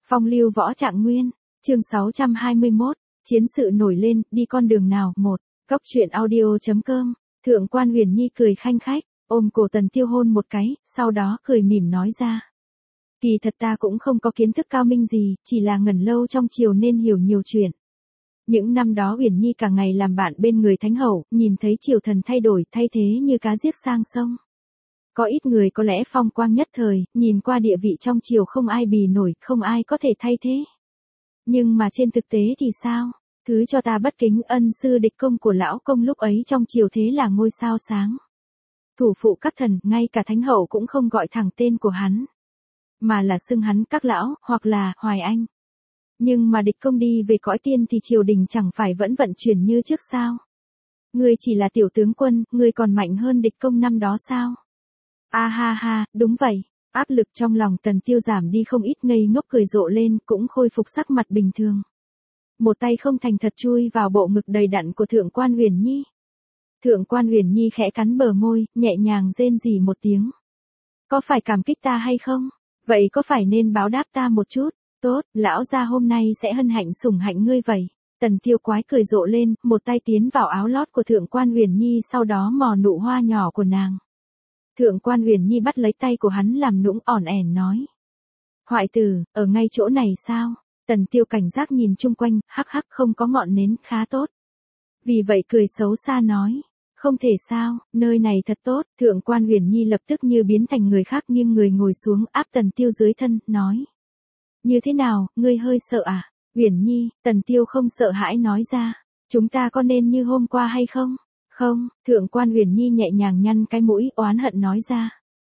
Phong lưu võ trạng nguyên, chương 621, chiến sự nổi lên, đi con đường nào, một, góc truyện audio.com, Thượng quan Huyền Nhi cười khanh khách, ôm cổ Tần Tiêu hôn một cái, sau đó cười mỉm nói ra. Kỳ thật ta cũng không có kiến thức cao minh gì, chỉ là ngẩn lâu trong triều nên hiểu nhiều chuyện. Những năm đó Huyền Nhi cả ngày làm bạn bên người Thánh Hậu, nhìn thấy triều thần thay đổi thay thế như cá giết sang sông. Có ít người có lẽ phong quang nhất thời, nhìn qua địa vị trong triều không ai bì nổi, không ai có thể thay thế. Nhưng mà trên thực tế thì sao? Thứ cho ta bất kính, ân sư địch công của lão công lúc ấy trong triều thế là ngôi sao sáng. Thủ phụ các thần, ngay cả Thánh Hậu cũng không gọi thẳng tên của hắn. Mà là xưng hắn các lão, hoặc là Hoài Anh. Nhưng mà địch công đi về cõi tiên thì triều đình chẳng phải vẫn vận chuyển như trước sao? Ngươi chỉ là tiểu tướng quân, ngươi còn mạnh hơn địch công năm đó sao? A ha ha, đúng vậy. Áp lực trong lòng Tần Tiêu giảm đi không ít, ngây ngốc cười rộ lên, cũng khôi phục sắc mặt bình thường. Một tay không thành thật chui vào bộ ngực đầy đặn của Thượng quan Huyền Nhi. Thượng quan Huyền Nhi khẽ cắn bờ môi, nhẹ nhàng rên rỉ một tiếng. Có phải cảm kích ta hay không? Vậy có phải nên báo đáp ta một chút? Tốt, lão gia hôm nay sẽ hân hạnh sủng hạnh ngươi vậy. Tần Tiêu quái cười rộ lên, một tay tiến vào áo lót của Thượng quan Huyền Nhi, sau đó mò nụ hoa nhỏ của nàng. Thượng quan Huyền Nhi bắt lấy tay của hắn làm nũng ỏn ẻn nói. Hoại tử, ở ngay chỗ này sao? Tần Tiêu cảnh giác nhìn chung quanh, hắc hắc không có ngọn nến, khá tốt. Vì vậy cười xấu xa nói. Không thể sao, nơi này thật tốt. Thượng quan Huyền Nhi lập tức như biến thành người khác, nghiêng người ngồi xuống áp Tần Tiêu dưới thân, nói. Như thế nào, ngươi hơi sợ à? Huyền Nhi, Tần Tiêu không sợ hãi nói ra. Chúng ta có nên như hôm qua hay không? Không, Thượng quan Huyền Nhi nhẹ nhàng nhăn cái mũi, oán hận nói ra.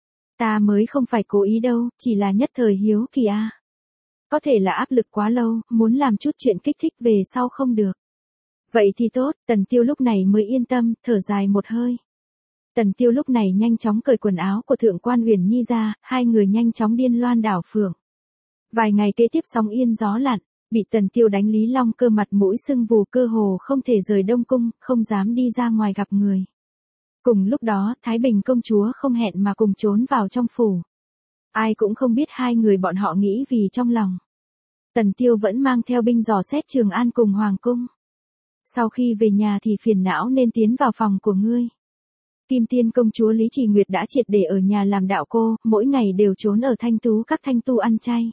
Ta mới không phải cố ý đâu, chỉ là nhất thời hiếu kỳ a. Có thể là áp lực quá lâu, muốn làm chút chuyện kích thích về sau không được. Vậy thì tốt, Tần Tiêu lúc này mới yên tâm, thở dài một hơi. Tần Tiêu lúc này nhanh chóng cởi quần áo của Thượng quan Huyền Nhi ra, hai người nhanh chóng điên loan đảo phượng. Vài ngày kế tiếp sóng yên gió lặn, bị Tần Tiêu đánh Lý Long Cơ mặt mũi sưng vù, cơ hồ không thể rời Đông Cung, không dám đi ra ngoài gặp người. Cùng lúc đó, Thái Bình công chúa không hẹn mà cùng trốn vào trong phủ. Ai cũng không biết hai người bọn họ nghĩ vì trong lòng. Tần Tiêu vẫn mang theo binh dò xét Trường An cùng Hoàng cung. Sau khi về nhà thì phiền não nên tiến vào phòng của ngươi. Kim Tiên công chúa Lý Trì Nguyệt đã triệt để ở nhà làm đạo cô, mỗi ngày đều trốn ở thanh tú các thanh tu ăn chay.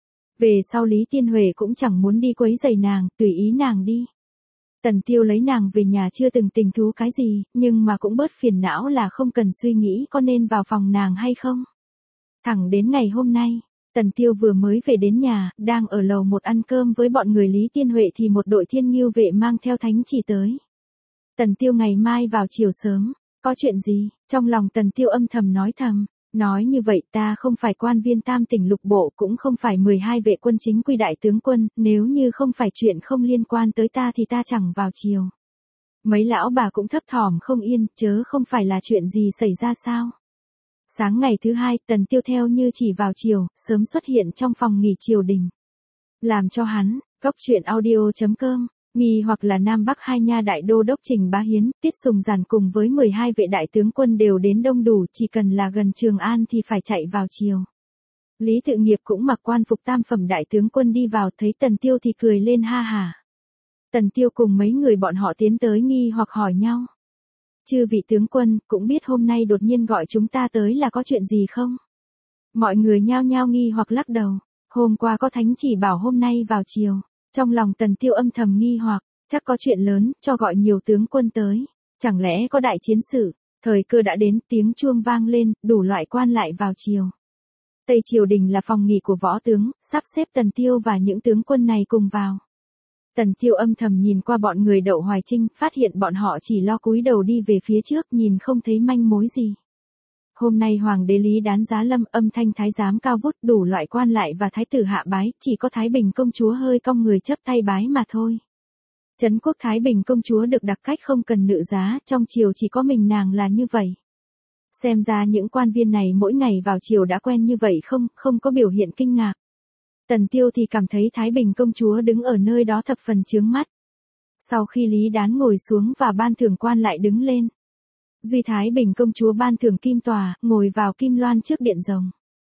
Về sau Lý Tiên Huệ cũng chẳng muốn đi quấy rầy nàng, tùy ý nàng đi. Tần Tiêu lấy nàng về nhà chưa từng tình thú cái gì, nhưng mà cũng bớt phiền não là không cần suy nghĩ có nên vào phòng nàng hay không. Thẳng đến ngày hôm nay, Tần Tiêu vừa mới về đến nhà, đang ở lầu một ăn cơm với bọn người Lý Tiên Huệ thì một đội Thiên Ngưu vệ mang theo thánh chỉ tới. Tần Tiêu ngày mai vào chiều sớm, có chuyện gì? Trong lòng Tần Tiêu âm thầm nói thầm. Nói như vậy ta không phải quan viên tam tỉnh lục bộ, cũng không phải 12 vệ quân chính quy đại tướng quân, nếu như không phải chuyện không liên quan tới ta thì ta chẳng vào chiều. Mấy lão bà cũng thấp thỏm không yên, chớ không phải là chuyện gì xảy ra sao. Sáng ngày thứ hai, Tần Tiêu theo như chỉ vào chiều, sớm xuất hiện trong phòng nghỉ triều đình. Làm cho hắn, góc truyện audio.com. Nghi hoặc là Nam Bắc hai nha đại đô đốc Trình Bá Hiến, Tiết Sùng Giản cùng với 12 vệ đại tướng quân đều đến đông đủ, chỉ cần là gần Trường An thì phải chạy vào chiều. Lý Tự Nghiệp cũng mặc quan phục tam phẩm đại tướng quân đi vào, thấy Tần Tiêu thì cười lên ha hả. Tần Tiêu cùng mấy người bọn họ tiến tới nghi hoặc hỏi nhau. Chư vị tướng quân, cũng biết hôm nay đột nhiên gọi chúng ta tới là có chuyện gì không? Mọi người nhao nhao nghi hoặc lắc đầu. Hôm qua có thánh chỉ bảo hôm nay vào chiều. Trong lòng Tần Tiêu âm thầm nghi hoặc, chắc có chuyện lớn, cho gọi nhiều tướng quân tới. Chẳng lẽ có đại chiến sự? Thời cơ đã đến, tiếng chuông vang lên, đủ loại quan lại vào chiều. Tây triều đình là phòng nghỉ của võ tướng, sắp xếp Tần Tiêu và những tướng quân này cùng vào. Tần Tiêu âm thầm nhìn qua bọn người Đậu Hoài Trinh, phát hiện bọn họ chỉ lo cúi đầu đi về phía trước, nhìn không thấy manh mối gì. Hôm nay Hoàng đế Lý Đán giá lâm, âm thanh thái giám cao vút, đủ loại quan lại và thái tử hạ bái, chỉ có Thái Bình công chúa hơi cong người chấp tay bái mà thôi. Trấn quốc Thái Bình công chúa được đặc cách không cần nữ giá, trong triều chỉ có mình nàng là như vậy. Xem ra những quan viên này mỗi ngày vào triều đã quen như vậy không có biểu hiện kinh ngạc. Tần Tiêu thì cảm thấy Thái Bình công chúa đứng ở nơi đó thập phần chướng mắt. Sau khi Lý Đán ngồi xuống và ban thưởng quan lại đứng lên. Duy Thái Bình công chúa ban thưởng kim tòa, ngồi vào kim loan trước điện rồng.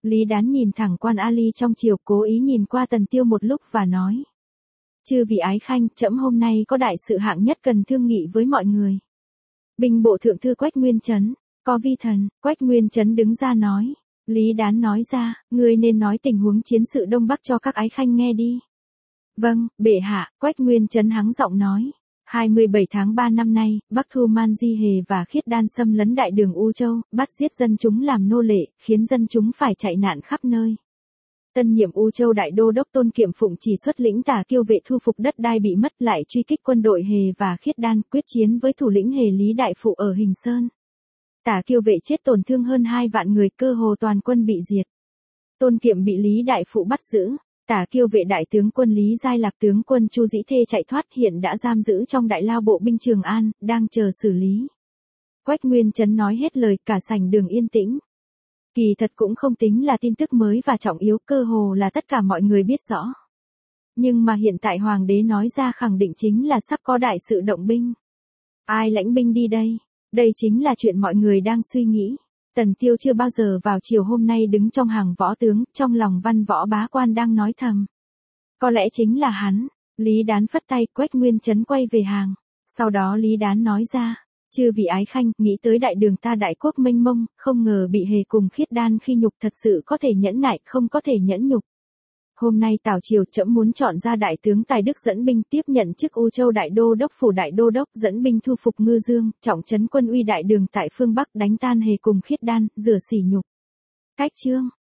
Lý Đán nhìn thẳng Quan Ali trong chiều, cố ý nhìn qua Tần Tiêu một lúc và nói. Chư vị ái khanh, trẫm hôm nay có đại sự hạng nhất cần thương nghị với mọi người. Binh bộ thượng thư Quách Nguyên Chấn, có vi thần. Quách Nguyên Chấn đứng ra nói. Lý Đán nói ra, ngươi nên nói tình huống chiến sự Đông Bắc cho các ái khanh nghe đi. Vâng, bệ hạ. Quách Nguyên Chấn hắng giọng nói. 27 tháng 3 năm nay, Bắc Thu Man Di Hề và Khiết Đan xâm lấn đại đường U Châu, bắt giết dân chúng làm nô lệ, khiến dân chúng phải chạy nạn khắp nơi. Tân nhiệm U Châu đại đô đốc Tôn Kiệm Phụng chỉ xuất lĩnh Tả Kiêu vệ thu phục đất đai bị mất, lại truy kích quân đội Hề và Khiết Đan, quyết chiến với thủ lĩnh Hề Lý Đại Phụ ở Hình Sơn. Tả Kiêu vệ chết tổn thương hơn 2 vạn người, cơ hồ toàn quân bị diệt. Tôn Kiệm bị Lý Đại Phụ bắt giữ. Tả Kiêu vệ đại tướng quân Lý Giai Lạc tướng quân Chu Dĩ Thê chạy thoát, hiện đã giam giữ trong đại lao bộ binh Trường An, đang chờ xử lý. Quách Nguyên Chấn nói hết lời, cả sảnh đường yên tĩnh. Kỳ thật cũng không tính là tin tức mới và trọng yếu, cơ hồ là tất cả mọi người biết rõ. Nhưng mà hiện tại Hoàng đế nói ra khẳng định chính là sắp có đại sự động binh. Ai lãnh binh đi đây? Đây chính là chuyện mọi người đang suy nghĩ. Tần Tiêu chưa bao giờ vào chiều hôm nay đứng trong hàng võ tướng, trong lòng văn võ bá quan đang nói thầm. Có lẽ chính là hắn. Lý Đán phất tay, Quách Nguyên Chấn quay về hàng. Sau đó Lý Đán nói ra. Chư vị ái khanh, nghĩ tới đại đường ta đại quốc mênh mông, không ngờ bị Hề cùng Khiết Đan khi nhục, thật sự có thể nhẫn nại, không có thể nhẫn nhục. Hôm nay Tào triều trẫm muốn chọn ra đại tướng Tài Đức dẫn binh tiếp nhận chức U Châu đại đô đốc, phủ đại đô đốc, dẫn binh thu phục Ngư Dương, trọng trấn quân uy đại đường tại phương Bắc, đánh tan Hề cùng Khiết Đan, rửa sỉ nhục. Cách chương